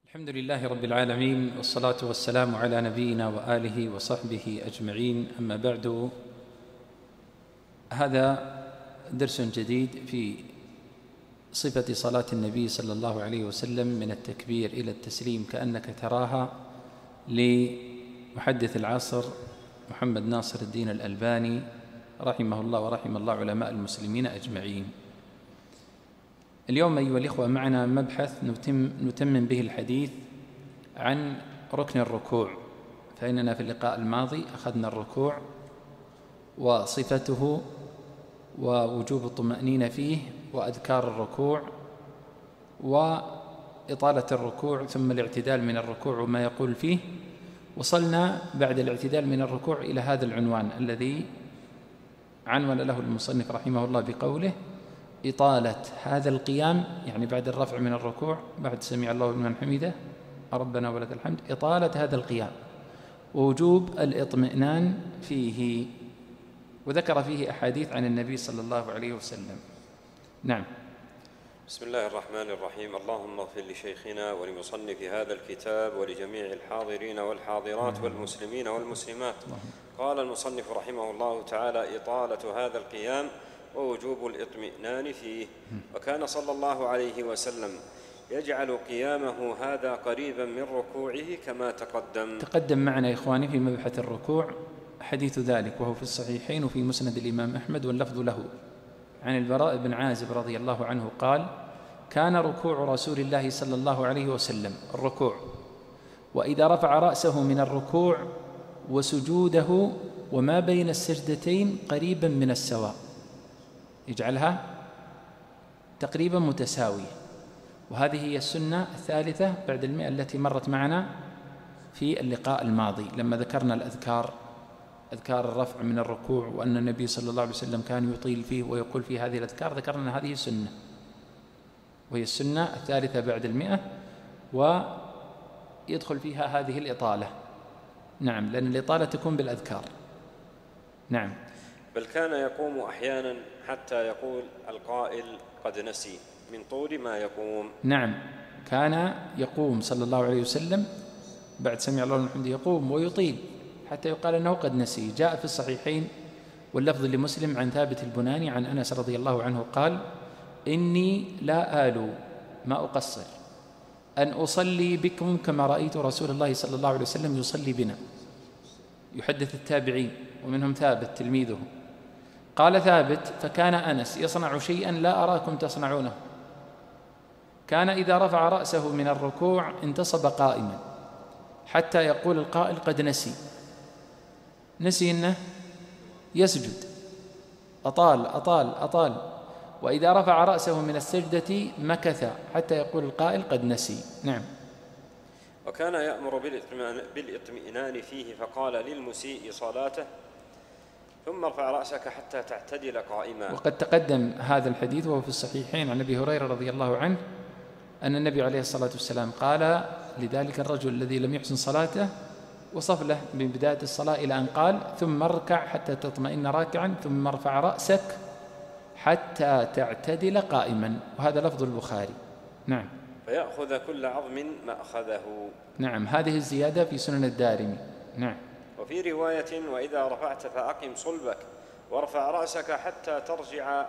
الحمد لله رب العالمين، والصلاة والسلام على نبينا وآله وصحبه أجمعين. أما بعد، هذا درس جديد في صفة صلاة النبي صلى الله عليه وسلم من التكبير إلى التسليم كأنك تراها، لمحدث العصر محمد ناصر الدين الألباني رحمه الله ورحم الله علماء المسلمين أجمعين. اليوم أيها الإخوة معنا مبحث نتمم به الحديث عن ركن الركوع، فإننا في اللقاء الماضي أخذنا الركوع وصفته ووجوب الطمأنينة فيه وأذكار الركوع وإطالة الركوع ثم الاعتدال من الركوع وما يقول فيه. وصلنا بعد الاعتدال من الركوع إلى هذا العنوان الذي عنون له المصنف رحمه الله بقوله: إطالة هذا القيام، يعني بعد الرفع من الركوع، بعد سمع الله لمن حمده ربنا ولك الحمد، إطالة هذا القيام ووجوب الاطمئنان فيه، وذكر فيه أحاديث عن النبي صلى الله عليه وسلم. نعم. بسم الله الرحمن الرحيم. اللهم اغفر لشيخنا ولمصنف هذا الكتاب ولجميع الحاضرين والحاضرات والمسلمين والمسلمات. قال المصنف رحمه الله تعالى: إطالة هذا القيام ووجوب الاطمئنان فيه. وكان صلى الله عليه وسلم يجعل قيامه هذا قريبا من ركوعه كما تقدم معنا يا إخواني في مبحث الركوع حديث ذلك، وهو في الصحيحين وفي مسند الإمام أحمد، واللفظ له عن البراء بن عازب رضي الله عنه قال: كان ركوع رسول الله صلى الله عليه وسلم الركوع، وإذا رفع رأسه من الركوع وسجوده وما بين السجدتين قريبا من السواء، يجعلها تقريبا متساوية. وهذه هي السنة الثالثة بعد 100 التي مرت معنا في اللقاء الماضي لما ذكرنا أذكار الرفع من الركوع، وأن النبي صلى الله عليه وسلم كان يطيل فيه ويقول في هذه الأذكار. ذكرنا هذه السنة، وهي السنة الثالثة بعد 100، ويدخل فيها هذه الإطالة. نعم، لأن الإطالة تكون بالأذكار. نعم. بل كان يقوم أحيانا حتى يقول القائل قد نسي من طول ما يقوم. نعم، كان يقوم صلى الله عليه وسلم بعد سمع الله لمن حمده يقوم ويطيل حتى يقال أنه قد نسي. جاء في الصحيحين واللفظ لمسلم عن ثابت البناني عن أنس رضي الله عنه قال: إني لا آلو، ما أقصر، أن أصلي بكم كما رأيت رسول الله صلى الله عليه وسلم يصلي بنا. يحدث التابعين ومنهم ثابت تلميذه. قال ثابت: فكان أنس يصنع شيئا لا أراكم تصنعونه، كان إذا رفع رأسه من الركوع انتصب قائما حتى يقول القائل قد نسي أنه يسجد، أطال، وإذا رفع رأسه من السجدة مكث حتى يقول القائل قد نسي. نعم. وكان يأمر بالاطمئنان فيه، فقال للمسيء صلاته: ثم ارفع رأسك حتى تعتدل قائما. وقد تقدم هذا الحديث وهو في الصحيحين عن أبي هريرة رضي الله عنه أن النبي عليه الصلاة والسلام قال لذلك الرجل الذي لم يحسن صلاته، وصف له من بداية الصلاة إلى أن قال: ثم اركع حتى تطمئن راكعا، ثم ارفع رأسك حتى تعتدل قائما. وهذا لفظ البخاري. نعم. فيأخذ كل عظم مأخذه. نعم، هذه الزيادة في سنن الدارمي. نعم. وفي رواية: وإذا رفعت فأقم صلبك وارفع رأسك حتى ترجع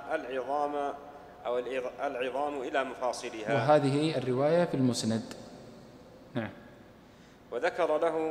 العظام إلى مفاصلها. وهذه الرواية في المسند. نعم. وذكر له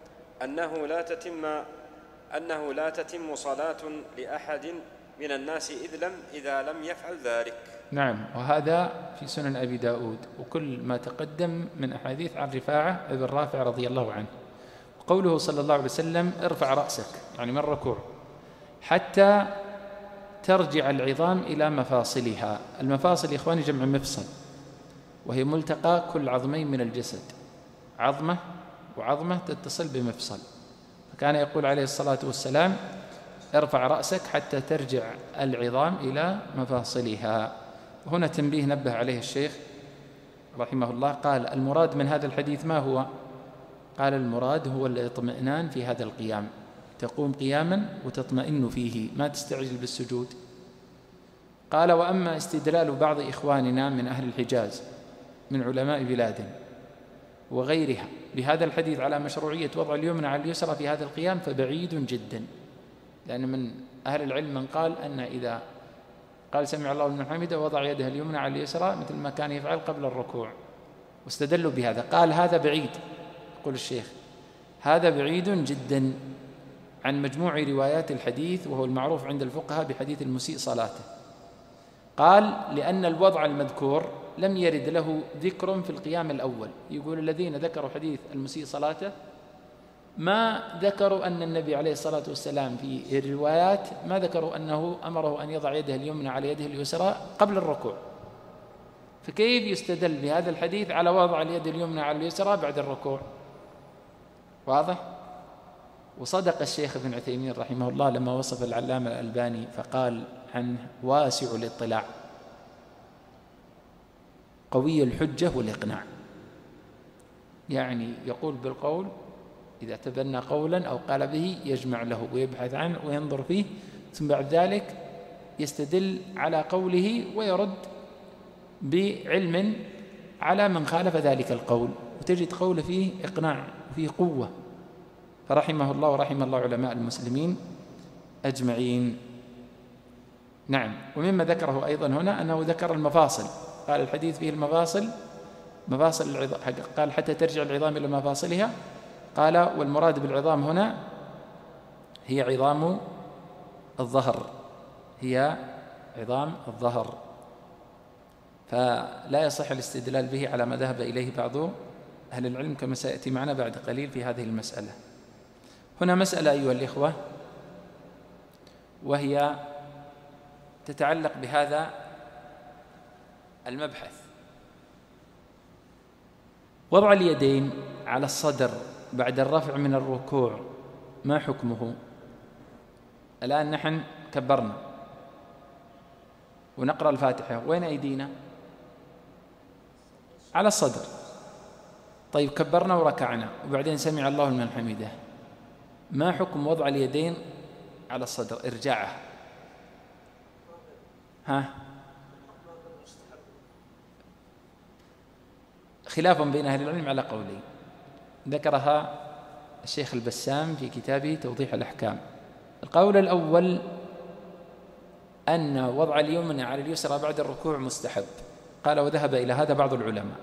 أنه لا تتم صلاة لأحد من الناس إذا لم يفعل ذلك. نعم، وهذا في سنن أبي داود، وكل ما تقدم من أحاديث عن رفاعة ابن رافع رضي الله عنه. قوله صلى الله عليه وسلم: ارفع رأسك، يعني من الركوع، حتى ترجع العظام إلى مفاصلها. المفاصل يا إخواني جمع مفصل، وهي ملتقى كل عظمين من الجسد، عظمة وعظمة تتصل بمفصل. فكان يقول عليه الصلاة والسلام: ارفع رأسك حتى ترجع العظام إلى مفاصلها. وهنا تنبيه نبه عليه الشيخ رحمه الله، قال: المراد من هذا الحديث ما هو؟ قال: المراد هو الاطمئنان في هذا القيام، تقوم قياما وتطمئن فيه، ما تستعجل بالسجود. قال: وأما استدلال بعض إخواننا من أهل الحجاز من علماء بلادهم وغيرها بهذا الحديث على مشروعية وضع اليمنى على اليسرى في هذا القيام فبعيد جدا، لأن من أهل العلم من قال أن إذا قال سمع الله لمن حمده وضع يده اليمنى على اليسرى مثل ما كان يفعل قبل الركوع، واستدلوا بهذا. قال هذا بعيد، يقول الشيخ هذا بعيد جدا عن مجموع روايات الحديث، وهو المعروف عند الفقهاء بحديث المسيء صلاته. قال لأن الوضع المذكور لم يرد له ذكر في القيام الأول. يقول الذين ذكروا حديث المسيء صلاته ما ذكروا أن النبي عليه الصلاة والسلام في الروايات ما ذكروا أنه أمره أن يضع يده اليمنى على يده اليسرى قبل الركوع، فكيف يستدل بهذا الحديث على وضع اليد اليمنى على اليسرى بعد الركوع؟ واضح؟ وصدق الشيخ ابن عثيمين رحمه الله لما وصف العلامة الألباني فقال عنه واسع الاطلاع قوي الحجة والإقناع، يعني يقول بالقول إذا تبنى قولا أو قال به يجمع له ويبحث عنه وينظر فيه، ثم بعد ذلك يستدل على قوله ويرد بعلم على من خالف ذلك القول، وتجد قوله فيه إقناع وفيه قوة، فرحمه الله ورحم الله علماء المسلمين أجمعين. نعم. ومما ذكره أيضا هنا أنه ذكر المفاصل، قال الحديث فيه المفاصل، مفاصل العظام، قال حتى ترجع العظام إلى مفاصلها، قال والمراد بالعظام هنا هي عظام الظهر، هي عظام الظهر، فلا يصح الاستدلال به على ما ذهب إليه بعض أهل العلم كما سيأتي معنا بعد قليل في هذه المسألة. هنا مسألة أيها الإخوة وهي تتعلق بهذا المبحث: وضع اليدين على الصدر بعد الرفع من الركوع ما حكمه؟ الآن نحن كبرنا ونقرأ الفاتحة، وين أيدينا؟ على الصدر. طيب كبرنا وركعنا وبعدين سمع الله لمن حمده، ما حكم وضع اليدين على الصدر إرجاعه؟ خلاف بين أهل العلم على قولين ذكرها الشيخ البسام في كتابه توضيح الأحكام. القول الأول أن وضع اليمنى على اليسرى بعد الركوع مستحب، قال وذهب إلى هذا بعض العلماء،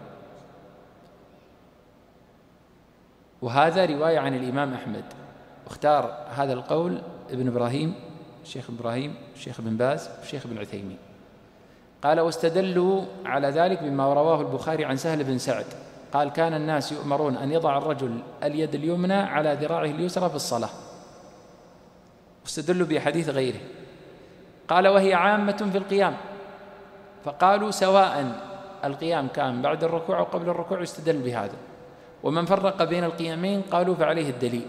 وهذا رواية عن الإمام أحمد، واختار هذا القول ابن إبراهيم، الشيخ إبراهيم، الشيخ ابن باز، الشيخ ابن عثيمين. قال واستدلوا على ذلك بما رواه البخاري عن سهل بن سعد قال كان الناس يؤمرون أن يضع الرجل اليد اليمنى على ذراعه اليسرى في الصلاة، واستدلوا بحديث غيره. قال وهي عامة في القيام، فقالوا سواء القيام كان بعد الركوع أو قبل الركوع يستدل بهذا، ومن فرق بين القيامين قالوا فعليه الدليل.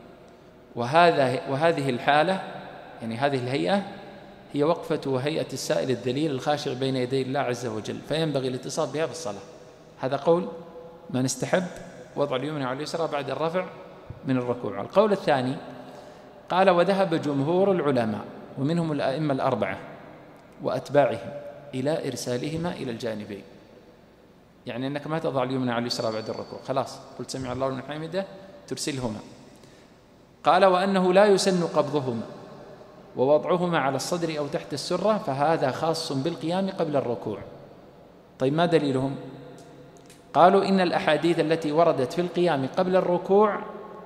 وهذه الحالة يعني هذه الهيئة هي وقفة هيئة السائل الدليل الخاشع بين يدي الله عز وجل، فينبغي الاتصال بها في الصلاة. هذا قول من استحب وضع اليمنى على اليسرى بعد الرفع من الركوع. القول الثاني قال وذهب جمهور العلماء ومنهم الأئمة الأربعة وأتباعهم إلى إرسالهما إلى الجانبين، يعني أنك ما تضع اليمنى على اليسرى بعد الركوع، خلاص قلت سمع الله لمن حمده ترسلهما. قال وأنه لا يسن قبضهما ووضعهما على الصدر أو تحت السرة، فهذا خاص بالقيام قبل الركوع. طيب ما دليلهم؟ قالوا إن الأحاديث التي وردت في القيام قبل الركوع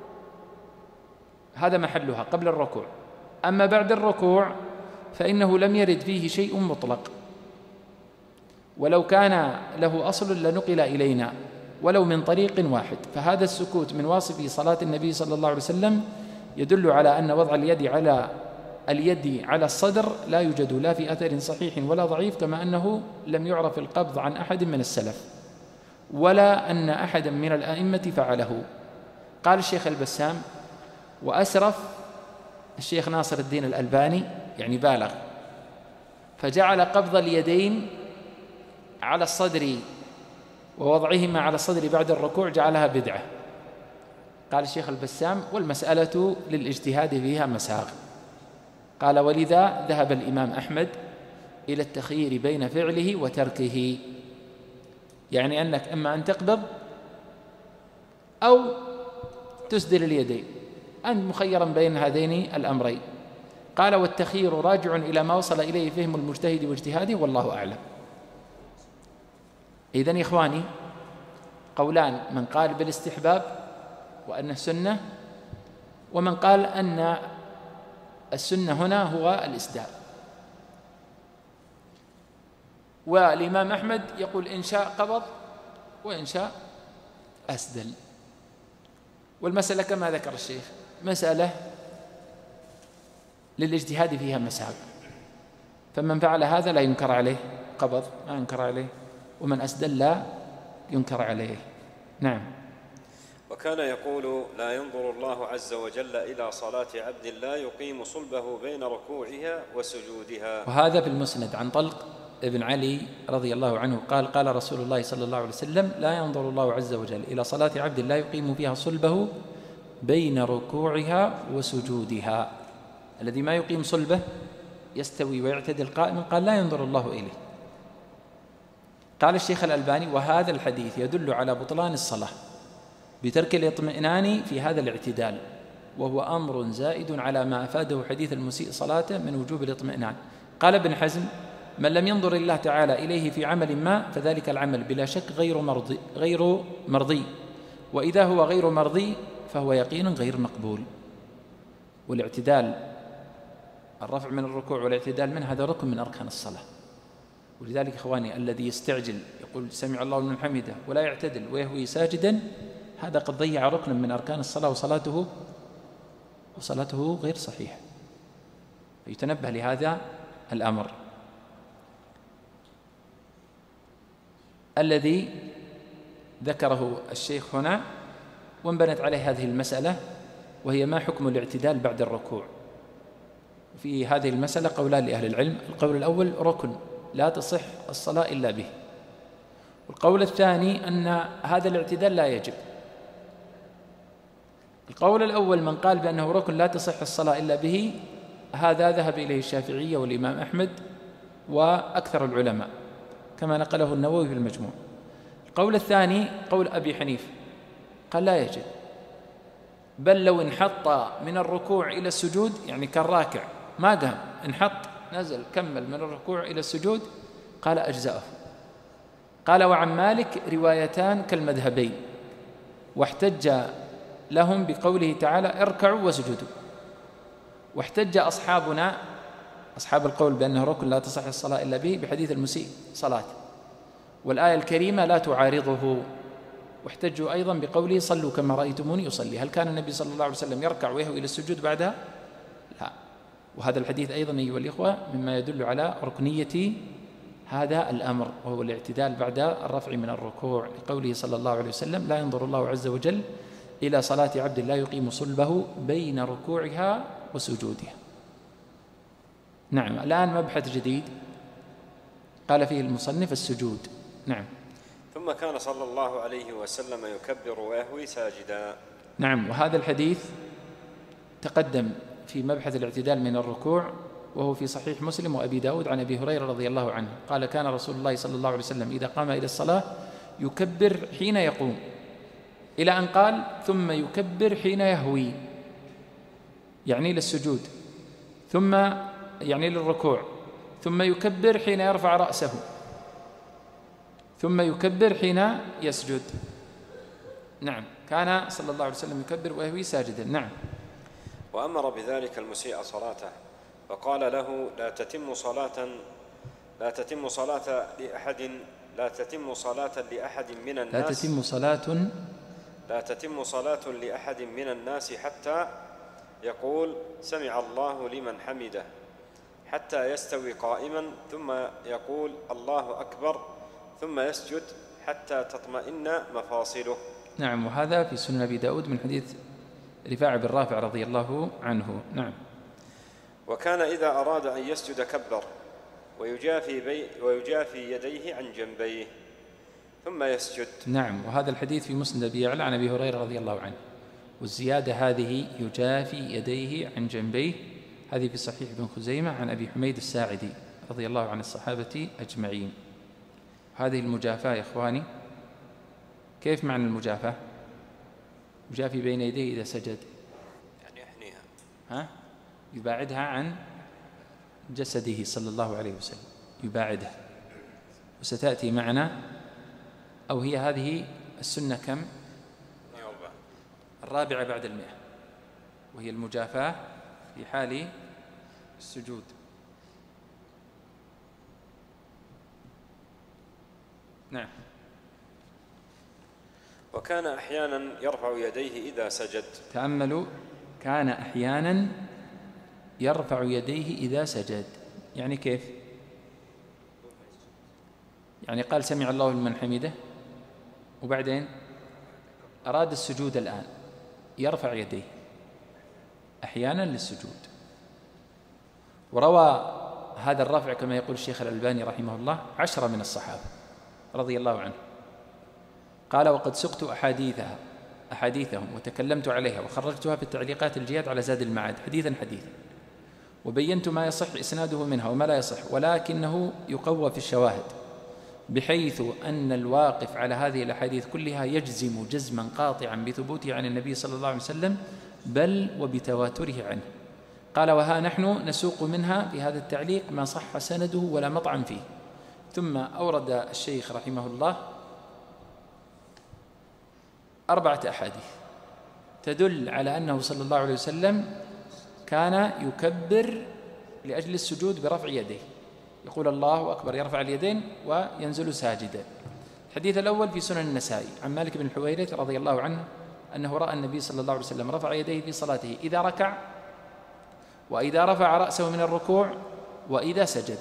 هذا محلها قبل الركوع، أما بعد الركوع فإنه لم يرد فيه شيء مطلق، ولو كان له أصل لنقل إلينا ولو من طريق واحد. فهذا السكوت من واصف صلاة النبي صلى الله عليه وسلم يدل على أن وضع اليد على الصدر لا يوجد لا في أثر صحيح ولا ضعيف، كما أنه لم يعرف القبض عن أحد من السلف ولا أن أحدا من الأئمة فعله. قال الشيخ البسام وأسرف الشيخ ناصر الدين الألباني يعني بالغ، فجعل قبض اليدين على الصدر ووضعهما على الصدر بعد الركوع جعلها بدعة. قال الشيخ البسام والمسألة للاجتهاد فيها مساغ. قال ولذا ذهب الإمام أحمد إلى التخيير بين فعله وتركه، يعني أنك أما أن تقبض أو تسدل اليدين، أنت مخيرا بين هذين الأمرين. قال والتخيير راجع إلى ما وصل إليه فهم المجتهد واجتهاده والله أعلم. إذن يا إخواني قولان، من قال بالاستحباب وأنه سنة، ومن قال أن السنة هنا هو الإسدال. والإمام أحمد يقول إن شاء قبض وإن شاء أسدل. والمسألة كما ذكر الشيخ مسألة للاجتهاد فيها مساق، فمن فعل هذا لا ينكر عليه قبض، ما ينكر عليه، ومن أسدل لا ينكر عليه. نعم. وكان يقول لا ينظر الله عز وجل إلى صلاة عبد لا يقيم صلبه بين ركوعها وسجودها. وهذا في المسند عن طلق ابن علي رضي الله عنه قال قال رسول الله صلى الله عليه وسلم لا ينظر الله عز وجل إلى صلاة عبد لا يقيم فيها صلبه بين ركوعها وسجودها. الذي ما يقيم صلبه يستوي ويعتدل قائما قال لا ينظر الله إليه. قال الشيخ الألباني وهذا الحديث يدل على بطلان الصلاة بترك الاطمئنان في هذا الاعتدال، وهو أمر زائد على ما أفاده حديث المسيء صلاته من وجوب الاطمئنان. قال ابن حزم من لم ينظر الله تعالى إليه في عمل ما فذلك العمل بلا شك غير مرضي، وإذا هو غير مرضي فهو يقين غير مقبول. والاعتدال الرفع من الركوع والاعتدال منه هذا ركن من أركان الصلاة. ولذلك إخواني الذي يستعجل يقول سمع الله لمن حمده ولا يعتدل ويهوي ساجدا هذا قد ضيع ركنا من أركان الصلاة وصلاته غير صحيحة، فيتنبه لهذا الأمر الذي ذكره الشيخ هنا، وانبنت عليه هذه المسألة وهي ما حكم الاعتدال بعد الركوع. في هذه المسألة قولان لأهل العلم، القول الأول ركن لا تصح الصلاة إلا به، والقول الثاني أن هذا الاعتدال لا يجب. القول الأول من قال بأنه ركن لا تصح الصلاة إلا به هذا ذهب إليه الشافعية والإمام أحمد وأكثر العلماء كما نقله النووي في المجموع. القول الثاني قول أبي حنيفة قال لا يجب، بل لو انحط من الركوع إلى السجود يعني كالراكع ما قام انحط نزل كمل من الركوع إلى السجود قال أجزأه. قال وعن مالك روايتان كالمذهبين، واحتج لهم بقوله تعالى اركعوا واسجدوا، واحتج أصحابنا أصحاب القول بأنه ركن لا تصح الصلاة إلا به بحديث المسيء صلاة، والآية الكريمة لا تعارضه، واحتجوا أيضا بقوله صلوا كما رأيتموني أصلي. هل كان النبي صلى الله عليه وسلم يركع ويهوي إلى السجود بعدها؟ لا. وهذا الحديث أيضا أيها الإخوة مما يدل على ركنية هذا الأمر، وهو الاعتدال بعد الرفع من الركوع، لقوله صلى الله عليه وسلم لا ينظر الله عز وجل إلى صلاة عبد لا يقيم صلبه بين ركوعها وسجودها. نعم. الآن مبحث جديد قال فيه المصنف السجود. نعم. ثم كان صلى الله عليه وسلم يكبر ويهوي ساجدا. نعم. وهذا الحديث تقدم في مبحث الاعتدال من الركوع، وهو في صحيح مسلم وأبي داود عن أبي هريرة رضي الله عنه قال كان رسول الله صلى الله عليه وسلم إذا قام إلى الصلاة يكبر حين يقوم، إلى أن قال ثم يكبر حين يهوي يعني للسجود، ثم يعني للركوع، ثم يكبر حين يرفع رأسه، ثم يكبر حين يسجد. نعم. كان صلى الله عليه وسلم يكبر ويهوي ساجدا. نعم. وأمر بذلك المسيء صلاته فقال له لا تتم صلاة لأحد من الناس حتى يقول سمع الله لمن حمده، حتى يستوي قائما ثم يقول الله أكبر ثم يسجد حتى تطمئن مفاصله. نعم. وهذا في سنن أبي داود من حديث رفاعة بن رافع رضي الله عنه. نعم. وكان إذا أراد أن يسجد كبر ويجافي يديه عن جنبيه ثم يسجد. نعم. وهذا الحديث في مسند أبي يعلى عن أبي هريرة رضي الله عنه، والزيادة هذه يجافي يديه عن جنبيه هذه في صحيح ابن خزيمة عن أبي حميد الساعدي رضي الله عن الصحابة أجمعين. هذه المجافاة يا إخواني كيف معنى المجافاة؟ يجافي بين يديه إذا سجد، يعني يحنيها، يباعدها عن جسده صلى الله عليه وسلم، يباعدها. وستأتي معنا، أو هي هذه السنة كم؟ 4 بعد 100، وهي المجافاة في حال السجود. نعم. وكان أحيانا يرفع يديه إذا سجد. تأملوا، كان أحيانا يرفع يديه إذا سجد، يعني كيف؟ يعني قال سمع الله لمن حمده، وبعدين أراد السجود الآن، يرفع يديه أحيانا للسجود. وروى هذا الرفع كما يقول الشيخ الألباني رحمه الله 10 من الصحابة رضي الله عنه. قال: وقد سقت أحاديثهم وتكلمت عليها وخرجتها في التعليقات الجياد على زاد المعاد حديثا، وبينت ما يصح إسناده منها وما لا يصح، ولكنه يقوى في الشواهد، بحيث أن الواقف على هذه الأحاديث كلها يجزم جزما قاطعا بثبوته عن النبي صلى الله عليه وسلم، بل وبتواتره عنه. قال: وها نحن نسوق منها في هذا التعليق ما صح سنده ولا مطعن فيه. ثم أورد الشيخ رحمه الله 4 أحاديث تدل على أنه صلى الله عليه وسلم كان يكبر لأجل السجود برفع يديه، يقول الله أكبر، يرفع اليدين وينزل ساجدا. الحديث الأول في سنن النسائي عن مالك بن الحويرث رضي الله عنه أنه رأى النبي صلى الله عليه وسلم رفع يديه في صلاته إذا ركع، وإذا رفع رأسه من الركوع، وإذا سجد.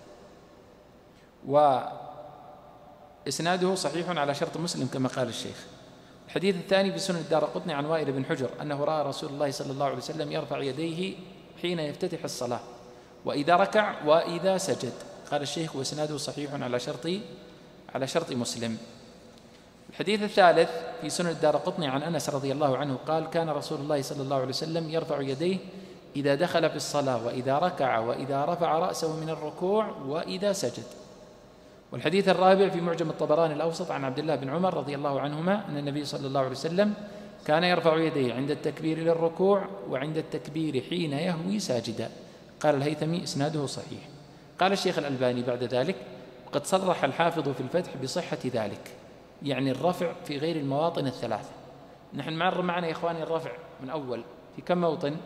وإسناده صحيح على شرط مسلم كما قال الشيخ. الحديث الثاني في سنن الدارقطني عن وائل بن حجر أنه رأى رسول الله صلى الله عليه وسلم يرفع يديه حين يفتتح الصلاة، وإذا ركع وإذا سجد. قال الشيخ: وإسناده صحيح على شرط مسلم. الحديث الثالث في سنن الدارقطني عن أنس رضي الله عنه قال: كان رسول الله صلى الله عليه وسلم يرفع يديه إذا دخل في الصلاة، وإذا ركع، وإذا رفع رأسه من الركوع، وإذا سجد. والحديث الرابع في معجم الطبراني الأوسط عن عبد الله بن عمر رضي الله عنهما أن النبي صلى الله عليه وسلم كان يرفع يديه عند التكبير للركوع وعند التكبير حين يهوي ساجدا. قال الهيثمي: إسناده صحيح. قال الشيخ الألباني بعد ذلك: وقد صرح الحافظ في الفتح بصحة ذلك، يعني الرفع في غير المواطن الثلاثة. نحن معنا يا إخواني الرفع من أول في كم موطن؟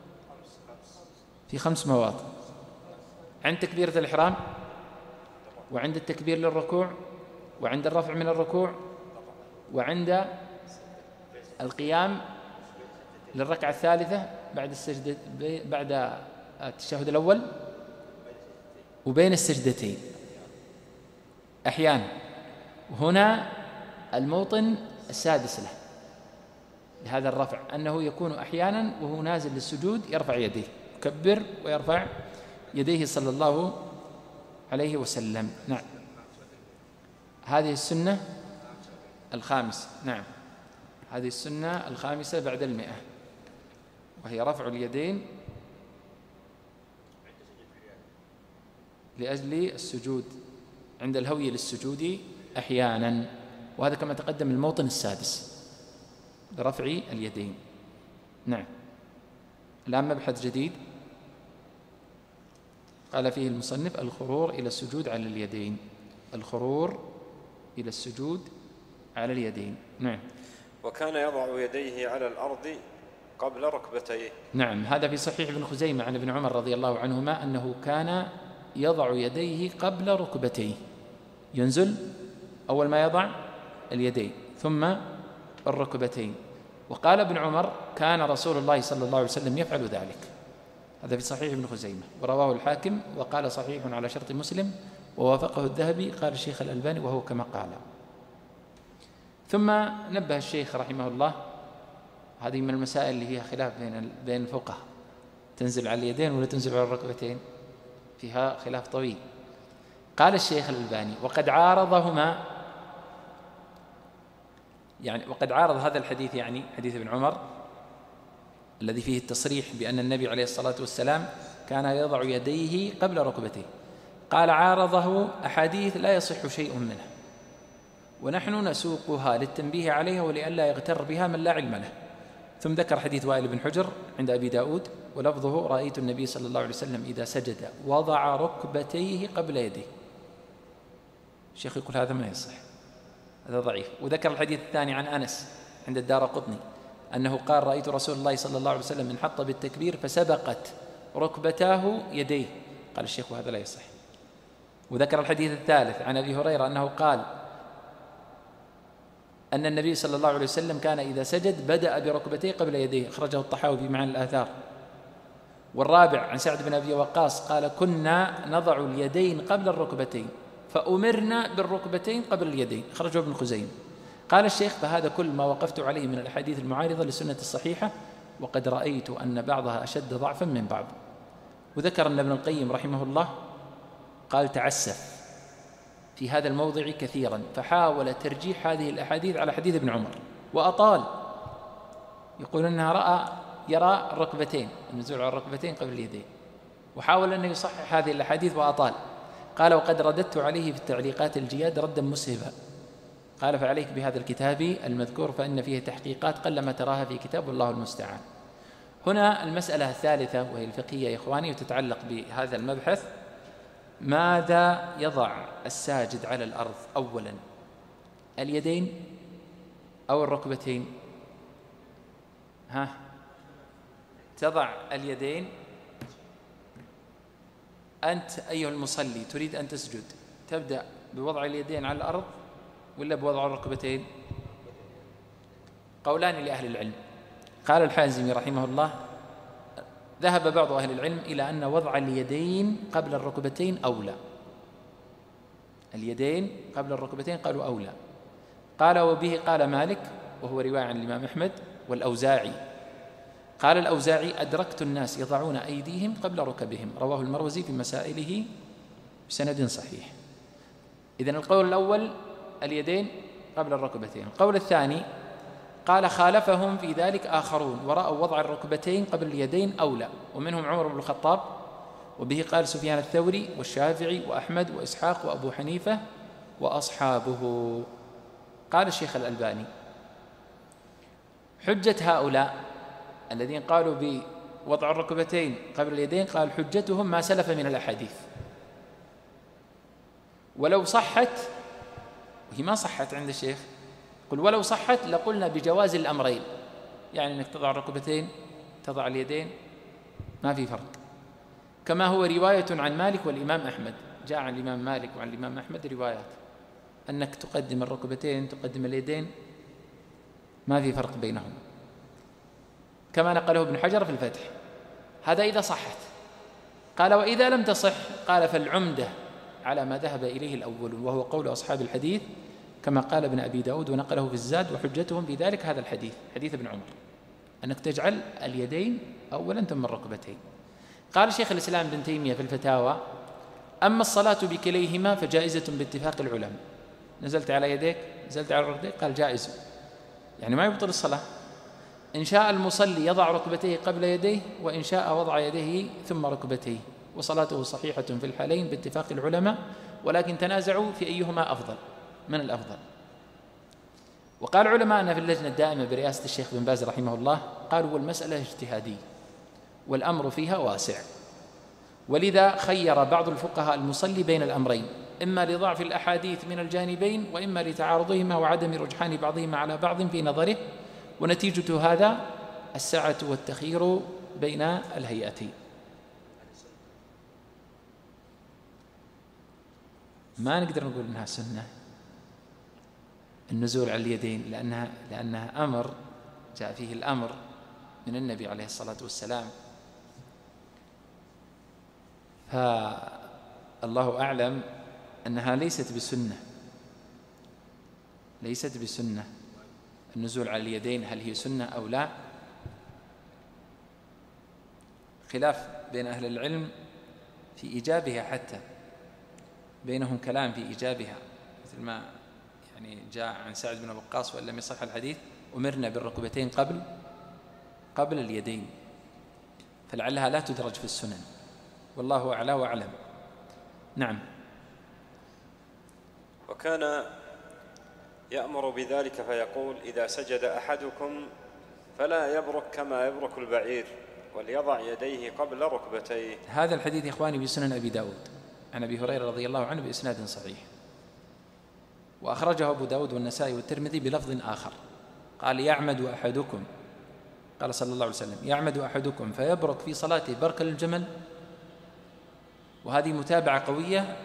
في 5 مواطن: عند تكبيرة الإحرام، وعند التكبير للركوع، وعند الرفع من الركوع، وعند القيام للركعة الثالثة بعد السجدة، بعد التشهد الأول، وبين السجدتين أحيانا. وهنا الموطن السادس له لهذا الرفع، أنه يكون أحيانا وهو نازل للسجود يرفع يديه، يكبر ويرفع يديه صلى الله عليه وسلم. نعم، هذه السنة الخامسة. نعم، هذه السنة الخامسة بعد 100، وهي رفع اليدين لأجل السجود عند الهوية للسجود أحيانا، وهذا كما تقدم الموطن السادس لرفع اليدين. نعم. الآن مبحث جديد قال فيه المصنف: الخرور إلى السجود على اليدين. الخرور إلى السجود على اليدين. نعم. وكان يضع يديه على الأرض قبل ركبتيه. نعم، هذا في صحيح ابن خزيمة عن ابن عمر رضي الله عنهما أنه كان يضع يديه قبل ركبتيه، ينزل أول ما يضع اليدين ثم الركبتين. وقال ابن عمر: كان رسول الله صلى الله عليه وسلم يفعل ذلك. هذا في صحيح ابن خزيمة، ورواه الحاكم وقال صحيح على شرط مسلم، ووافقه الذهبي. قال الشيخ الألباني وهو كما قال. ثم نبه الشيخ رحمه الله، هذه من المسائل اللي هي خلاف بين الفقهاء، تنزل على اليدين ولا تنزل على الركبتين، فيها خلاف طويل. قال الشيخ الألباني: وقد عارضهما، يعني وقد عارض هذا الحديث، يعني حديث ابن عمر الذي فيه التصريح بأن النبي عليه الصلاة والسلام كان يضع يديه قبل ركبتيه، قال: عارضه أحاديث لا يصح شيء منها، ونحن نسوقها للتنبيه عليها ولئلا يغتر بها من لا علم له. ثم ذكر حديث وائل بن حجر عند أبي داود ولفظه: رأيت النبي صلى الله عليه وسلم إذا سجد وضع ركبتيه قبل يديه. الشيخ يقول هذا ما يصح، هذا ضعيف. وذكر الحديث الثاني عن أنس عند الدارقطني أنه قال: رأيت رسول الله صلى الله عليه وسلم انحط بالتكبير فسبقت ركبتاه يديه. قال الشيخ وهذا لا يصح. وذكر الحديث الثالث عن أبي هريرة أنه قال أن النبي صلى الله عليه وسلم كان إذا سجد بدأ بركبتيه قبل يديه، أخرجه الطحاوي في معاني الآثار. والرابع عن سعد بن أبي وقاص قال: كنا نضع اليدين قبل الركبتين فأمرنا بالركبتين قبل اليدين، أخرجه ابن خزيمة. قال الشيخ: فهذا كل ما وقفت عليه من الأحاديث المعارضة للسنة الصحيحة، وقد رأيت أن بعضها أشد ضعفا من بعض. وذكر أن ابن القيم رحمه الله قال: تعسف في هذا الموضع كثيرا، فحاول ترجيح هذه الأحاديث على حديث ابن عمر وأطال، يقول أنها يرى الركبتين، النزول على الركبتين قبل اليدين، وحاول أن يصحح هذه الأحاديث وأطال. قال: وقد رددت عليه في التعليقات الجياد ردا مسهبا. قال: فعليك بهذا الكتاب المذكور فإن فيه تحقيقات قلما تراها في كتاب، والله المستعان. هنا المسألة الثالثة وهي الفقهية يا إخواني، وتتعلق بهذا المبحث: ماذا يضع الساجد على الأرض أولا، اليدين أو الركبتين؟ تضع اليدين. أنت أيها المصلي تريد أن تسجد، تبدأ بوضع اليدين على الأرض ولا بوضع الركبتين؟ قولان لأهل العلم. قال الحازمي رحمه الله: ذهب بعض أهل العلم إلى أن وضع اليدين قبل الركبتين أولى. اليدين قبل الركبتين قالوا أولى. قال: وبه قال مالك، وهو رواية عن الإمام أحمد والأوزاعي. قال الأوزاعي: أدركت الناس يضعون أيديهم قبل ركبهم، رواه المروزي في مسائله بسند صحيح. إذن القول الأول اليدين قبل الركبتين. القول الثاني قال: خالفهم في ذلك آخرون ورأوا وضع الركبتين قبل اليدين أولى، ومنهم عمر بن الخطاب، وبه قال سفيان الثوري والشافعي وأحمد وإسحاق وأبو حنيفة وأصحابه. قال الشيخ الألباني: حجة هؤلاء الذين قالوا بوضع الركبتين قبل اليدين، قال حجتهم ما سلف من الأحاديث، ولو صحت، وهي ما صحت عند الشيخ، قل ولو صحت لقلنا بجواز الأمرين، يعني أنك تضع الركبتين تضع اليدين ما في فرق. كما هو رواية عن مالك والإمام أحمد، جاء عن الإمام مالك وعن الإمام أحمد روايات أنك تقدم الركبتين تقدم اليدين، ما في فرق بينهم، كما نقله ابن حجر في الفتح. هذا إذا صحت. قال: وإذا لم تصح، قال: فالعمدة على ما ذهب إليه الأول، وهو قول أصحاب الحديث كما قال ابن أبي داود ونقله في الزاد، وحجتهم في ذلك هذا الحديث، حديث ابن عمر، أنك تجعل اليدين أولا ثم الركبتين. قال شيخ الإسلام ابن تيمية في الفتاوى: أما الصلاة بكليهما فجائزة باتفاق العلماء. نزلت على يديك نزلت على ركبتيك، قال جائز، يعني ما يبطل الصلاة. إن شاء المصلي يضع ركبتيه قبل يديه، وإن شاء وضع يديه ثم ركبتيه، وصلاته صحيحة في الحالين باتفاق العلماء، ولكن تنازعوا في أيهما أفضل من الأفضل. وقال علماءنا في اللجنة الدائمة برئاسة الشيخ بن باز رحمه الله، قالوا: والمسألة اجتهادية والأمر فيها واسع، ولذا خير بعض الفقهاء المصلي بين الأمرين، إما لضعف الأحاديث من الجانبين، وإما لتعارضهما وعدم رجحان بعضهما على بعض في نظره، ونتيجة هذا السعة والتخيير بين الهيئتين. ما نقدر نقول إنها سنة النزول على اليدين، لأنها أمر جاء فيه الأمر من النبي عليه الصلاة والسلام، فالله أعلم أنها ليست بسنة النزول على اليدين. هل هي سنة أو لا؟ خلاف بين أهل العلم في إيجابها، حتى بينهم كلام في إيجابها، مثل ما يعني جاء عن سعد بن وقاص: وإن لم يصح الحديث أمرنا بالركبتين قبل اليدين، فلعلها لا تدرج في السنن، والله أعلى وأعلم. نعم. وكان يأمر بذلك فيقول: إذا سجد أحدكم فلا يبرك كما يبرك البعير، وليضع يديه قبل ركبتيه. هذا الحديث يا إخواني بسنن أبي داود عن أبي هريرة رضي الله عنه بإسناد صحيح، وأخرجه أبو داود والنسائي والترمذي بلفظ آخر، قال يعمد أحدكم، قال صلى الله عليه وسلم يعمد أحدكم فيبرك في صلاته برك الجمل. وهذه متابعة قوية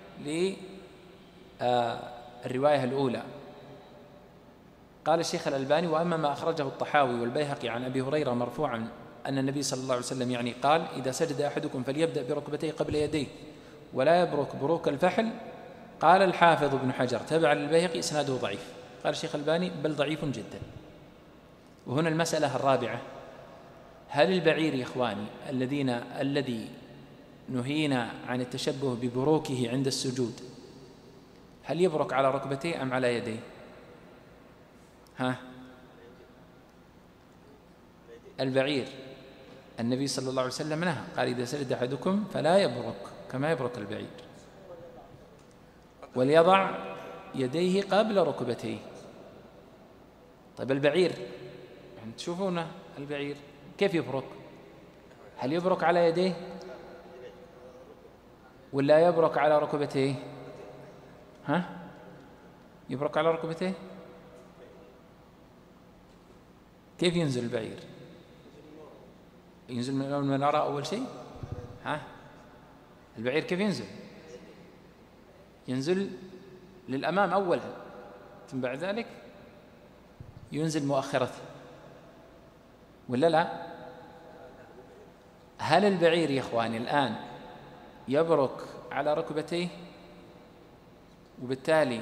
للرواية الأولى. قال الشيخ الألباني وأما ما أخرجه الطحاوي والبيهقي عن أبي هريرة مرفوعا أن النبي صلى الله عليه وسلم يعني قال إذا سجد أحدكم فليبدأ بركبتيه قبل يديه ولا يبرك بروك الفحل، قال الحافظ ابن حجر تبع للبيهقي إسناده ضعيف. قال الشيخ الألباني بل ضعيف جدا. وهنا المسألة الرابعة، هل البعير يا إخواني الذي نهينا عن التشبه ببروكه عند السجود هل يبرك على ركبتيه أم على يديه؟ البعير النبي صلى الله عليه وسلم نهى، قال إذا سجد أحدكم فلا يبرك كما يبرك البعير، وليضع يديه قبل ركبتيه. طيب البعير يعني تشوفون البعير كيف يبرك؟ هل يبرك على يديه ولا يبرك على ركبتيه؟ يبرك على ركبتيه؟ كيف ينزل البعير؟ ينزل من المنارة أول شيء؟ البعير كيف ينزل؟ ينزل للأمام أولا ثم بعد ذلك ينزل مؤخرة، ولا لا؟ هل البعير يا إخواني الآن يبرك على ركبتيه وبالتالي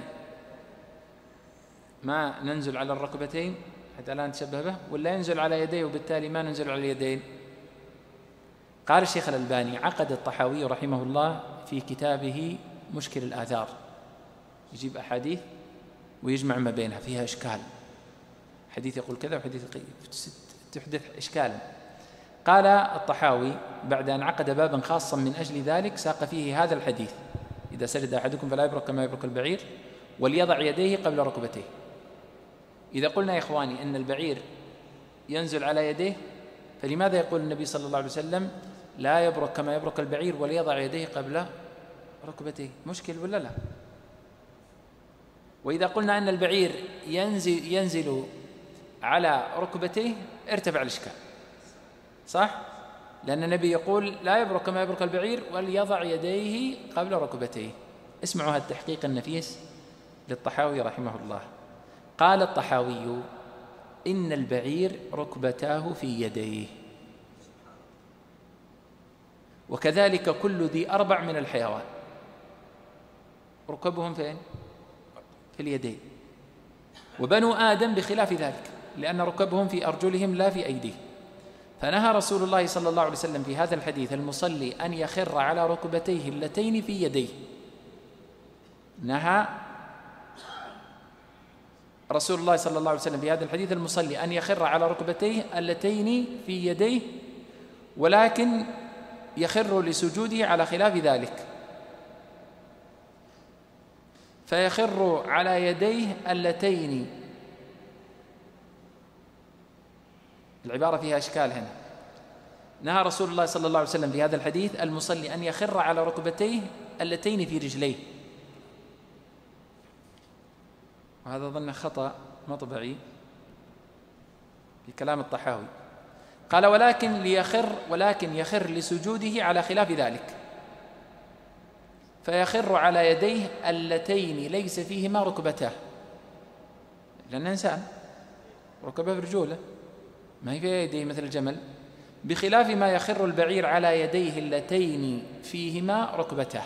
ما ننزل على الركبتين حتى لا نتشبه به، ولا ينزل على يديه وبالتالي ما ننزل على اليدين؟ قال الشيخ الألباني عقد الطحاوي رحمه الله في كتابه مشكل الآثار يجيب أحاديث ويجمع ما بينها فيها إشكال، حديث يقول كذا وحديث تحدث إشكالا. قال الطحاوي بعد أن عقد بابا خاصا من أجل ذلك ساق فيه هذا الحديث إذا سجد أحدكم فلا يبرك كما يبرك البعير وليضع يديه قبل ركبتيه. إذا قلنا يا إخواني أن البعير ينزل على يديه، فلماذا يقول النبي صلى الله عليه وسلم لا يبرك كما يبرك البعير وليضع يديه قبل ركبتيه؟ مشكل ولا لا؟ وإذا قلنا أن البعير ينزل على ركبتيه ارتفع الإشكال، صح؟ لأن النبي يقول لا يبرك كما يبرك البعير وليضع يديه قبل ركبتيه. اسمعوا هذا التحقيق النفيس للطحاوي رحمه الله. قال الطحاوي إن البعير ركبتاه في يديه، وكذلك كل ذي أربع من الحيوان ركبهم فين؟ في اليدين. وبنو آدم بخلاف ذلك لأن ركبهم في أرجلهم لا في أيديهم. فنهى رسول الله صلى الله عليه وسلم في هذا الحديث المصلي أن يخر على ركبتيه اللتين في يديه. نهى رسول الله صلى الله عليه وسلم في هذا الحديث المصلي أن يخر على ركبتيه اللتين في يديه، ولكن يخر لسجوده على خلاف ذلك، فيخر على يديه اللتين. العبارة فيها إشكال هنا. نهى رسول الله صلى الله عليه وسلم في هذا الحديث المصلي أن يخر على ركبتيه اللتين في رجليه، وهذا ظن خطأ مطبعي في كلام الطحاوي. قال ولكن يخر لسجوده على خلاف ذلك، فيخر على يديه اللتين ليس فيهما ركبتاه، لأن إنسان ركبه برجوله ما هي في يديه مثل الجمل، بخلاف ما يخر البعير على يديه اللتين فيهما ركبتاه.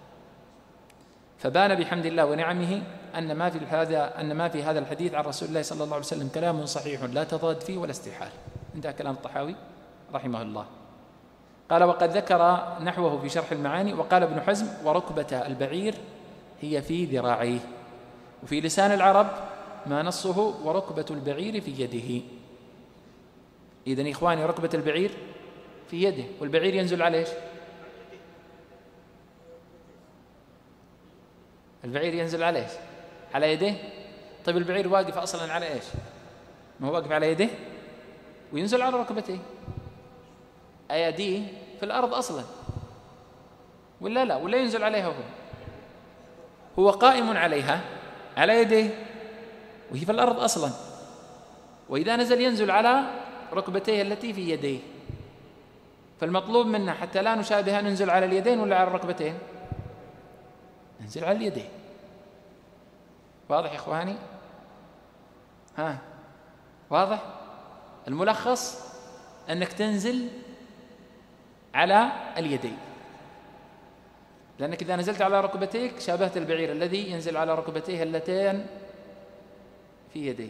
فبان بحمد الله ونعمه أن ما في هذا الحديث عن رسول الله صلى الله عليه وسلم كلام صحيح لا تضاد فيه ولا استحال. انتهى كلام الطحاوي رحمه الله. قال وقد ذكر نحوه في شرح المعاني. وقال ابن حزم وركبة البعير هي في ذراعيه. وفي لسان العرب ما نصه وركبة البعير في يده. إذن إخواني ركبة البعير في يده، والبعير ينزل على إيش؟ البعير ينزل على إيش؟ على يده. طيب البعير واقف أصلا على إيش؟ ما هو واقف على يده؟ وينزل على ركبتيه. أيديه في الأرض أصلا ولا لا؟ ولا ينزل عليها هو قائم عليها على يديه وهي في الأرض أصلا، وإذا نزل ينزل على ركبتيه التي في يديه. فالمطلوب منا حتى لا نشابه ننزل على اليدين ولا على الركبتين؟ ننزل على اليدين. واضح يا إخواني؟ واضح؟ الملخص أنك تنزل على اليدين، لأنك إذا نزلت على ركبتيك شابهت البعير الذي ينزل على ركبتيه اللتين في يديه.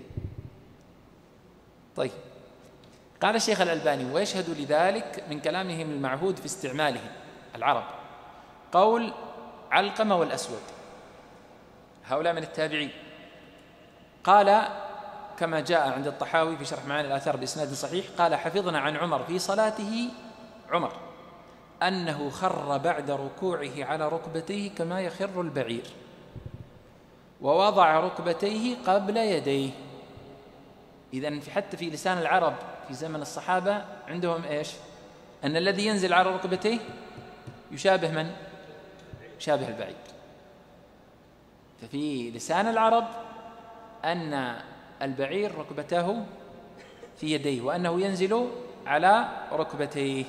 طيب، قال الشيخ الألباني: ويشهد لذلك من كلامهم المعهود في استعماله العرب قول علقمة والأسود، هؤلاء من التابعين. قال كما جاء عند الطحاوي في شرح معاني الآثار بإسناد صحيح، قال: حفظنا عن عمر في صلاته عمر أنه خر بعد ركوعه على ركبتيه كما يخر البعير، ووضع ركبتيه قبل يديه. إذن حتى في لسان العرب في زمن الصحابة عندهم إيش؟ أن الذي ينزل على ركبتيه يشابه من؟ يشابه البعير. ففي لسان العرب أن البعير ركبته في يديه وأنه ينزل على ركبتيه.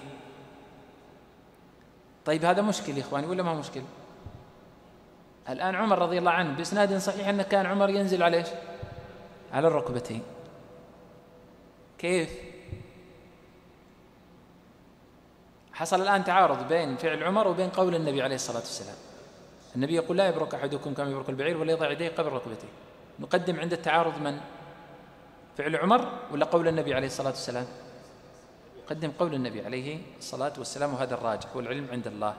طيب، هذا مشكل يا إخواني ولا ما هو مشكل؟ الآن عمر رضي الله عنه بإسناد صحيح أن كان عمر ينزل على إيش؟ على الركبتين. كيف؟ حصل الآن تعارض بين فعل عمر وبين قول النبي عليه الصلاة والسلام. النبي يقول: لا يبرك أحدكم كما يبرك البعير ولا يضع يديه قبل ركبتيه. نقدم عند التعارض من؟ فعل عمر ولا قول النبي عليه الصلاة والسلام؟ قدم قول النبي عليه الصلاة والسلام، وهذا الراجح والعلم عند الله.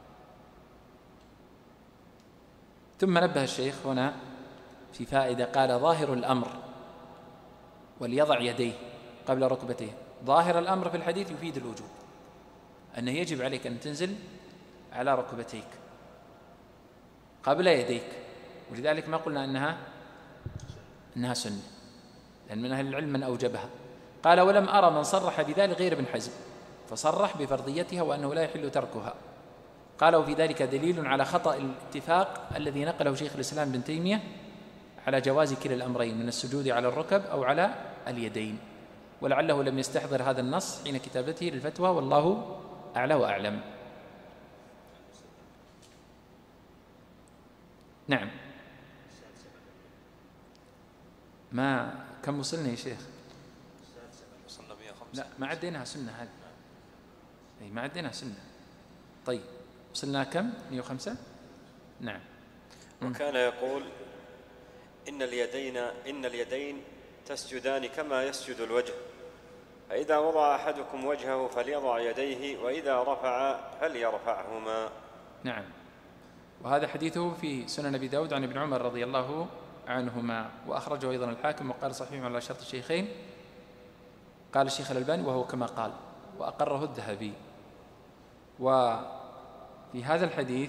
ثم نبه الشيخ هنا في فائدة، قال: ظاهر الأمر وليضع يديه قبل ركبتيه. ظاهر الأمر في الحديث يفيد الوجوب، أنه يجب عليك أن تنزل على ركبتيك قبل يديك، ولذلك ما قلنا أنها سنة، لأن من أهل العلم من أوجبها. قال: ولم أرى من صرح بذلك غير ابن حزم، فصرح بفرضيتها وأنه لا يحل تركها. قال: وفي ذلك دليل على خطأ الاتفاق الذي نقله شيخ الإسلام ابن تيمية على جواز كلا الأمرين من السجود على الركب أو على اليدين، ولعله لم يستحضر هذا النص حين كتابته للفتوى، والله أعلى وأعلم. نعم. ما كم وصلنا يا شيخ؟ وصلنا 105. لا، ما عديناها سنة هذه. أي ما عديناها سنة. طيب، وصلنا كم؟ 105. نعم. وكان يقول: إن اليدين تسجدان كما يسجد الوجه، فإذا وضع أحدكم وجهه فليضع يديه، وإذا رفع فليرفعهما. نعم. وهذا حديثه في سنن أبي داود عن ابن عمر رضي الله عنهما، وأخرجه أيضا الحاكم وقال صحيح على شرط الشيخين. قال الشيخ الألباني: وهو كما قال، وأقره الذهبي. وفي هذا الحديث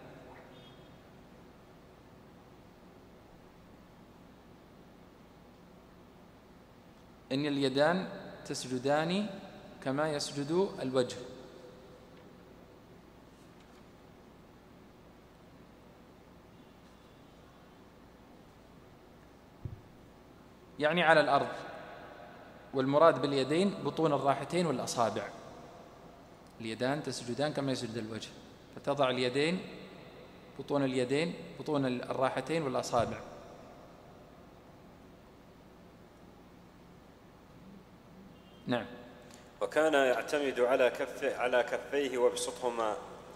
إن اليدان تسجدان كما يسجد الوجه. يعني على الأرض، والمراد باليدين بطون الراحتين والأصابع. اليدان تسجدان كما يسجد الوجه، فتضع اليدين بطون اليدين بطون الراحتين والأصابع. نعم. وكان يعتمد على كفيه ويبسطهما.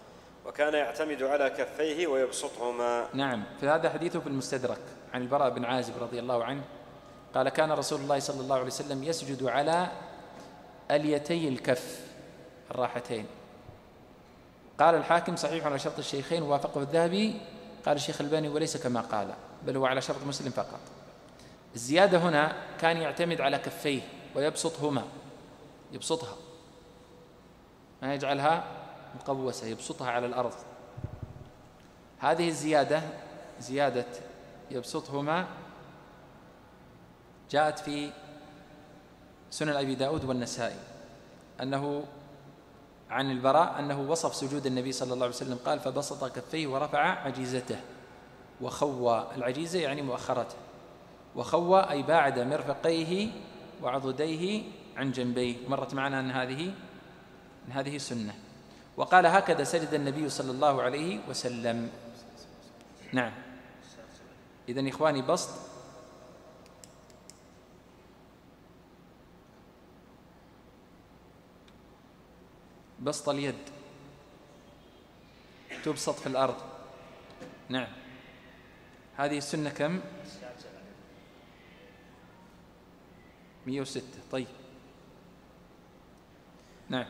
نعم. فهذا حديثه في المستدرك عن البراء بن عازب رضي الله عنه قال: كان رسول الله صلى الله عليه وسلم يسجد على اليتي الكف الراحتين. قال الحاكم: صحيح على شرط الشيخين، ووافقه الذهبي. قال الشيخ الباني: وليس كما قال، بل هو على شرط مسلم فقط. الزيادة هنا كان يعتمد على كفيه ويبسطهما، يبسطها، ما يجعلها مقوسة، يبسطها على الأرض. هذه الزيادة، زيادة يبسطهما، جاءت في سنن أبي داود والنسائي أنه عن البراء أنه وصف سجود النبي صلى الله عليه وسلم قال فبسط كفيه ورفع عجيزته وخوى، العجيزة يعني مؤخرته، وخوى أي باعد مرفقيه وعضديه عن جنبيه. مرت معنا أن هذه سنة. وقال هكذا سجد النبي صلى الله عليه وسلم. نعم. إذن إخواني بسط اليد تبسط في الأرض. نعم. هذه السنة كم؟ 106. طيب. نعم.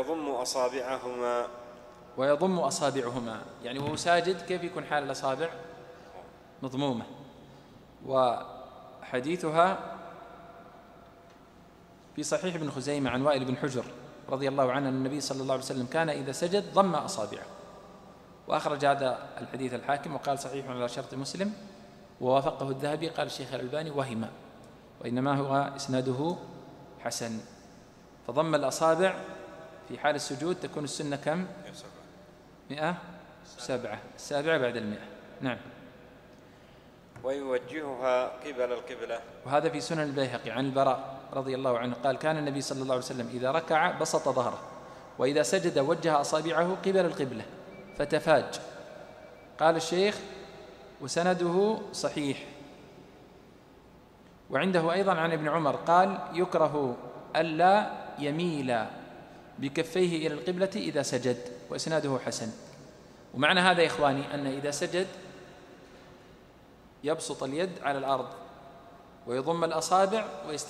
ويضم أصابعهما يعني وهو ساجد كيف يكون حال الأصابع؟ مضمومة. وحديثها في صحيح ابن خزيمة عن وائل بن حجر رضي الله عنه أن النبي صلى الله عليه وسلم كان إذا سجد ضم أصابعه، وأخرج هذا الحديث الحاكم وقال صحيح على شرط مسلم، ووافقه الذهبي. قال الشيخ الألباني وهم، وإنما هو إسناده حسن. فضم الأصابع في حال السجود تكون السنة كم؟ 107، 7 بعد 100. نعم. ويوجهها قبل القبلة. وهذا في سنن البيهقي عن البراء رضي الله عنه قال كان النبي صلى الله عليه وسلم إذا ركع بسط ظهره، وإذا سجد وجه أصابعه قبل القبلة فتفاج. قال الشيخ وسنده صحيح. وعنده أيضا عن ابن عمر قال يكره ألا يميل بكفيه إلى القبلة إذا سجد، وإسناده حسن. ومعنى هذا يا إخواني أن إذا سجد يبسط اليد على الأرض ويضم الأصابع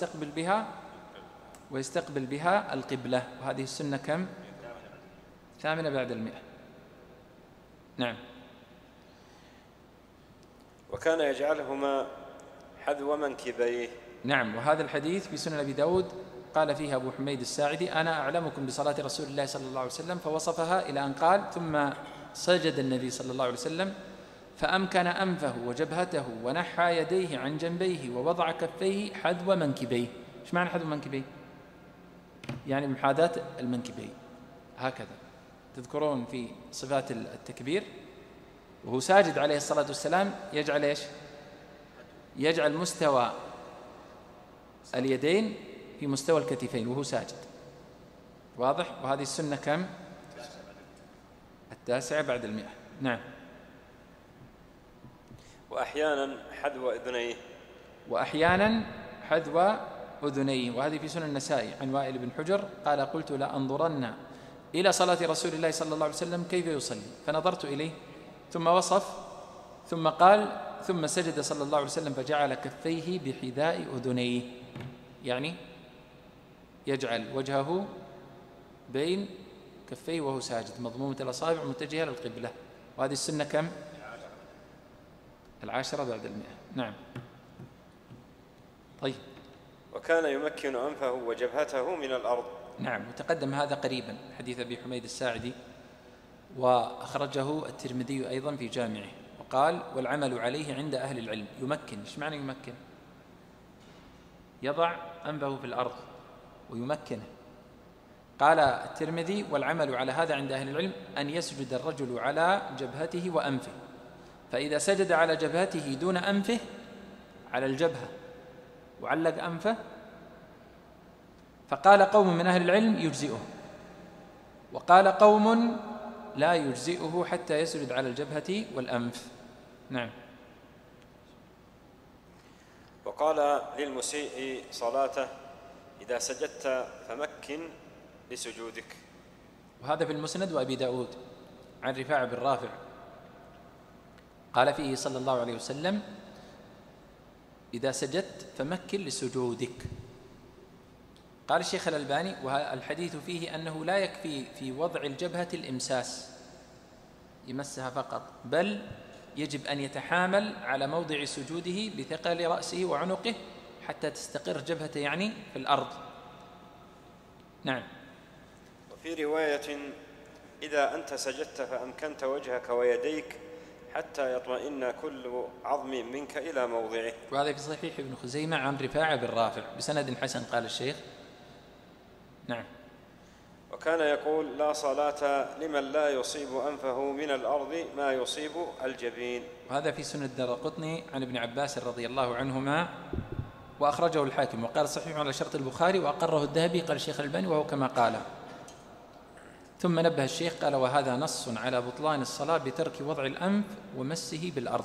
ويستقبل بها القبلة. وهذه السنة كم؟ 8 بعد 100. نعم. وكان يجعلهما حذو منكبيه. نعم. وهذا الحديث في سنن أبي داود قال فيها أبو حميد الساعدي أنا أعلمكم بصلاة رسول الله صلى الله عليه وسلم، فوصفها إلى أن قال ثم سجد النبي صلى الله عليه وسلم فأمكن أنفه وجبهته ونحى يديه عن جنبيه ووضع كفيه حذو منكبيه. إيش معنى حذو منكبيه؟ يعني محاذاة المنكبين هكذا. تذكرون في صفات التكبير وهو ساجد عليه الصلاة والسلام يجعل إيش؟ يجعل مستوى اليدين في مستوى الكتفين وهو ساجد. واضح؟ وهذه السنة كم؟ 9 بعد 100. نعم. وأحيانا حذو أذنيه. وهذه في سنن النسائي عن وائل بن حجر قال قلت لا أنظرن إلى صلاة رسول الله صلى الله عليه وسلم كيف يصلي، فنظرت إليه ثم وصف ثم قال ثم سجد صلى الله عليه وسلم فجعل كفيه بحذاء أذنيه، يعني يجعل وجهه بين كفيه وهو ساجد مضمومة الأصابع متجهة للقبلة. وهذه السنة كم؟ 10 بعد 100. نعم. طيب. وكان يمكن أنفه وجبهته من الأرض. نعم. وتقدم هذا قريبا حديث أبي حميد الساعدي، وأخرجه الترمذي أيضا في جامعه، وقال والعمل عليه عند أهل العلم. يمكن، إيش معنى يمكن؟ يضع أنفه في الأرض ويمكنه. قال الترمذي والعمل على هذا عند أهل العلم أن يسجد الرجل على جبهته وأنفه، فإذا سجد على جبهته دون أنفه على الجبهة وعلق أنفه فقال قوم من أهل العلم يجزئه، وقال قوم لا يجزئه حتى يسجد على الجبهة والأنف. نعم. وقال للمسيء صلاته إذا سجدت فمكن لسجودك. وهذا في المسند وأبي داود عن رفاعة بن رافع قال فيه صلى الله عليه وسلم إذا سجدت فمكن لسجودك. قال الشيخ الألباني والحديث فيه أنه لا يكفي في وضع الجبهة الإمساس يمسها فقط، بل يجب أن يتحامل على موضع سجوده بثقل رأسه وعنقه حتى تستقر جبهته يعني في الأرض. نعم. وفي رواية إذا أنت سجدت فأمكنت وجهك ويديك حتى يطمئن كل عظم منك إلى موضعه. وهذا في صحيح ابن خزيمة عن رفاعة بن رافع بسند حسن قال الشيخ نعم. وكان يقول: لا صلاة لمن لا يصيب أنفه من الأرض ما يصيب الجبين. وهذا في سنن الدارقطني عن ابن عباس رضي الله عنهما، وأخرجه الحاكم وقال صحيح على شرط البخاري، وأقره الذهبي قال الشيخ الألباني وهو كما قال. ثم نبه الشيخ قال: وهذا نص على بطلان الصلاة بترك وضع الأنف ومسه بالأرض.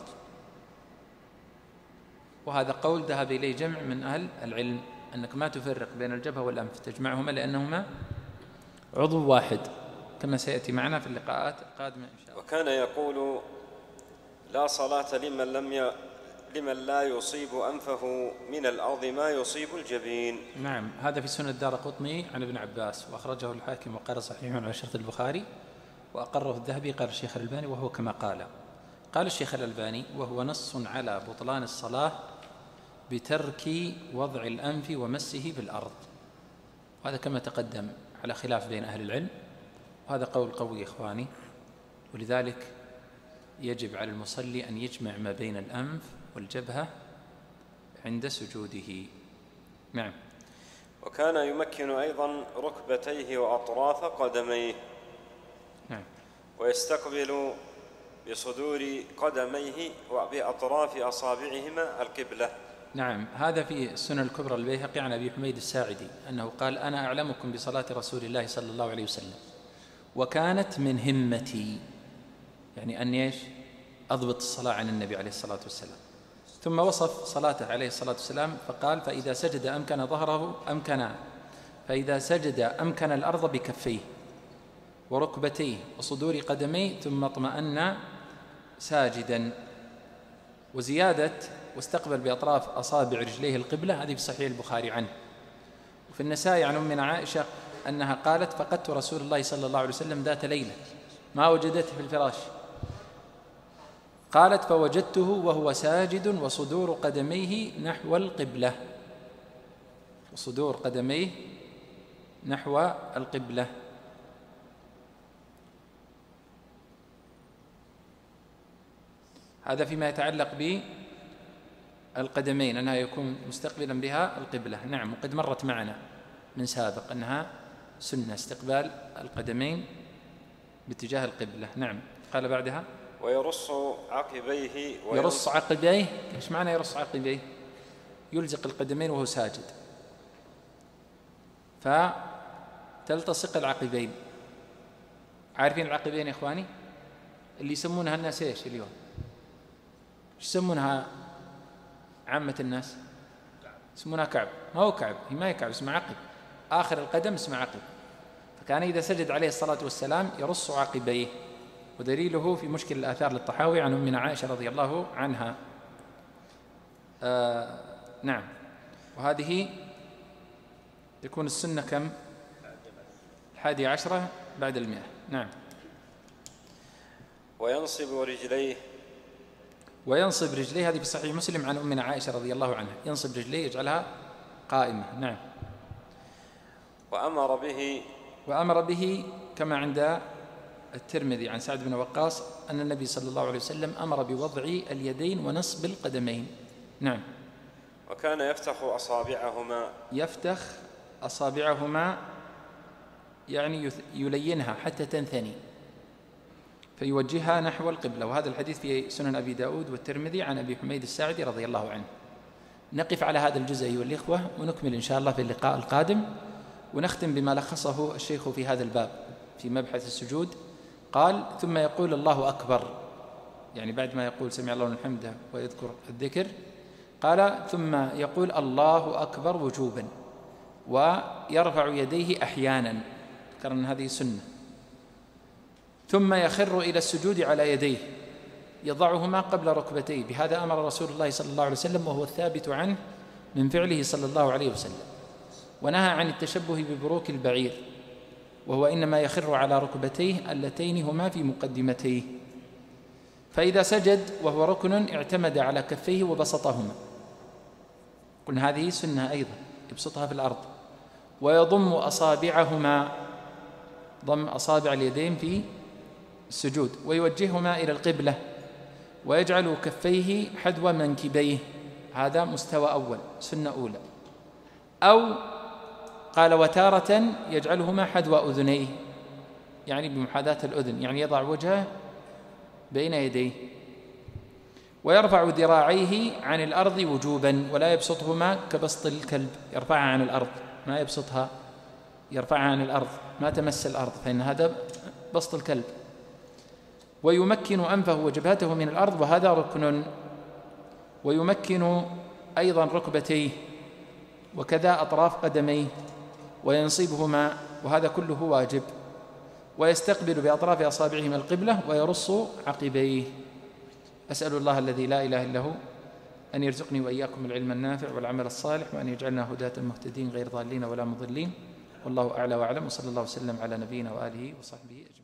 وهذا قول ذهب إليه جمع من أهل العلم، أنك ما تفرق بين الجبهة والأنف، تجمعهما لأنهما عضو واحد، كما سيأتي معنا في اللقاءات القادمة إن شاء الله. وكان يقول: لا صلاة لمن لا يصيب أنفه من الأرض ما يصيب الجبين. نعم. هذا في سنن الدارقطني عن ابن عباس، وأخرجه الحاكم وقال صحيح على شرط البخاري، وأقره الذهبي قال الشيخ الألباني وهو كما قال. قال الشيخ الألباني: وهو نص على بطلان الصلاة بترك وضع الأنف ومسه بالأرض. وهذا كما تقدم على خلاف بين أهل العلم، وهذا قول قوي يا إخواني، ولذلك يجب على المصلي أن يجمع ما بين الأنف والجبهة عند سجوده. نعم. وكان يمكن أيضا ركبتيه وأطراف قدميه. نعم. ويستقبل بصدور قدميه وبأطراف أصابعهما القبلة. نعم. هذا في السنن الكبرى البيهقي عن أبي حميد الساعدي أنه قال: أنا أعلمكم بصلاة رسول الله صلى الله عليه وسلم، وكانت من همتي، يعني أن إيش؟ أضبط الصلاة عن النبي عليه الصلاة والسلام. ثم وصف صلاته عليه الصلاة والسلام فقال: فإذا سجد أمكن ظهره فإذا سجد أمكن الأرض بكفيه وركبتيه وصدور قدميه، ثم اطمأن ساجدا. وزيادة واستقبل بأطراف أصابع رجليه القبلة هذه في صحيح البخاري عنه. وفي النسائي عن أمنا عائشة أنها قالت: فقدت رسول الله صلى الله عليه وسلم ذات ليلة ما وجدته في الفراش، قالت: فوجدته وهو ساجد وصدور قدميه نحو القبلة، وصدور قدميه نحو القبلة. هذا فيما يتعلق بالقدمين، أنها يكون مستقبلا بها القبلة. نعم. وقد مرت معنا من سابق أنها سنة استقبال القدمين باتجاه القبلة. نعم. قال بعدها: ويرص عقبيه. يرص عقبيه. إيش معنى يرص عقبيه؟ يلزق القدمين وهو ساجد، فتلتصق العقبين. عارفين العقبين يا إخواني؟ اللي يسمونها الناس إيش اليوم؟ إيش يسمونها عامة الناس؟ يسمونها كعب. ما هو كعب، هي ما هي كعب، اسمها عقب. آخر القدم اسمه عقب. فكان إذا سجد عليه الصلاة والسلام يرص عقبيه، ودليله في مشكل الآثار للطحاوي عن أمنا عائشة رضي الله عنها. نعم. وهذه تكون السنة كم؟ 11 بعد 100. نعم. وينصب رجليه. وينصب رجليه هذه في صحيح مسلم عن أمنا عائشة رضي الله عنها، ينصب رجليه يجعلها قائمة. نعم. وأمر به كما عند الترمذي عن سعد بن وقاص أن النبي صلى الله عليه وسلم أمر بوضع اليدين ونصب القدمين. نعم. وكان يفتخ أصابعهما يعني يلينها حتى تنثني، فيوجهها نحو القبلة. وهذا الحديث في سنن أبي داود والترمذي عن أبي حميد الساعدي رضي الله عنه. نقف على هذا الجزء أيها الإخوة، ونكمل إن شاء الله في اللقاء القادم، ونختم بما لخصه الشيخ في هذا الباب في مبحث السجود. قال: ثم يقول الله أكبر، يعني بعد ما يقول سمع الله لمن حمده ويذكر الذكر، قال: ثم يقول الله أكبر وجوبا، ويرفع يديه أحيانا، ذكر أن هذه سنة. ثم يخر إلى السجود على يديه يضعهما قبل ركبتيه. بهذا أمر رسول الله صلى الله عليه وسلم، وهو الثابت عنه من فعله صلى الله عليه وسلم. ونهى عن التشبه ببروك البعير، وهو إنما يخر على ركبتيه اللتين هما في مقدمتيه. فإذا سجد وهو ركن اعتمد على كفيه وبسطهما، قلنا هذه سنة أيضا، يبسطها في الأرض. ويضم أصابعهما، ضم أصابع اليدين في السجود، ويوجههما إلى القبلة، ويجعل كفيه حذو منكبيه. هذا مستوى أول، سنة أولى. أو قال وتارة يجعلهما حذو أذنيه، يعني بمحاذاة الأذن، يعني يضع وجهه بين يديه، ويرفع ذراعيه عن الأرض وجوبا ولا يبسطهما كبسط الكلب، يرفعها عن الأرض، ما يبسطها، يرفعها عن الأرض، ما تمس الأرض، فإن هذا بسط الكلب. ويمكن أنفه وجبهته من الأرض، وهذا ركن. ويمكن أيضا ركبتيه وكذا أطراف قدميه وينصبهما، وهذا كله واجب. ويستقبل بأطراف أصابعه من القبلة ويرص عقبيه. أسأل الله الذي لا إله إلا هو أن يرزقني وإياكم العلم النافع والعمل الصالح، وأن يجعلنا هداة مهتدين غير ضالين ولا مضلين. والله أعلى وأعلم، وصلى الله وسلم على نبينا وآله وصحبه أجمعين.